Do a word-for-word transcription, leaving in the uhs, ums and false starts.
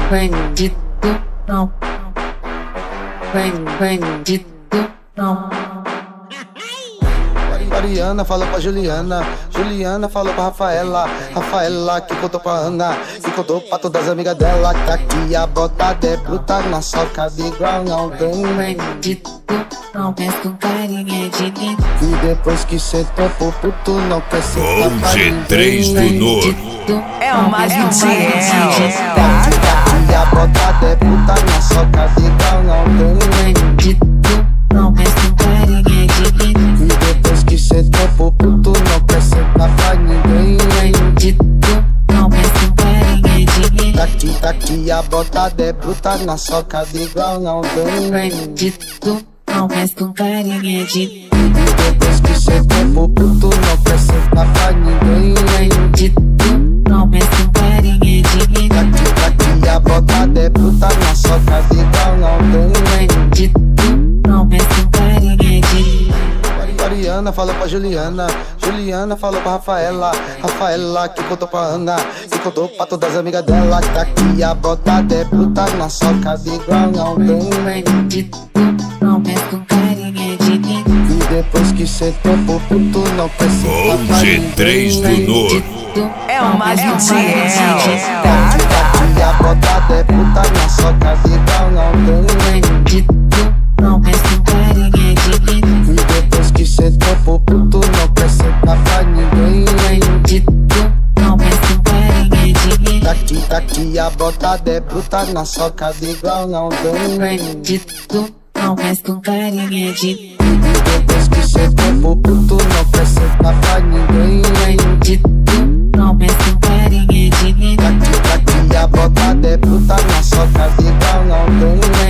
bandido não, bandido não. Mariana falou pra Juliana, Juliana falou pra Rafaela, Rafaela que contou pra Ana, que contou pra todas as amigas dela, que aqui a botada é bruta, na soca de igual não tem. Bandido não, mas com carinha de mim. E depois que sentou pro puto não quer sentar Com pra G três do Norte. É o Magiciel. E a botada é bruta, na soca de igual não tem. Bandido não, mas com carinha de mim. E depois que sentou pro puto não quer sentar pra ninguém. Bandido não, mas com carinha de mim. Daqui, daqui a botada é bruta, na soca de igual não tem. Bandido não, mas com carinha de mim. E depois que sentou pro puto não quer sentar pra ninguém. Bandido não, mas com carinha de mim. Daqui, daqui a botada é bruta, na soca de igual não tem. Bandido não, mas com carinha de mim. Mariana falou pra Juliana, Juliana falou pra Rafaela, Rafaela que contou pra Ana, que contou pra todas as amigas dela, que aqui a botada é bruta, na soca de igual não tem. Bandido não, mas com carinha de mim. E depois que sentou pro puto não quer sentar Com pra G ninguém. três do Norte. É o Magiciel. E a botada é bruta, na soca de igual não tem. Bandido não, mas com carinha de mim. E depois que sentou pro puto não quer sentar pra ninguém. Bandido não, mas com carinha de mim. Daqui, daqui a botada é bruta, na soca de igual não tem. Bandido não, mas com carinha de mim. E depois que sentou pro puto não quer sentar pra ninguém. Bandido não, mas com carinha de mim. Daqui, daqui a botada é bruta, na soca de igual não tem.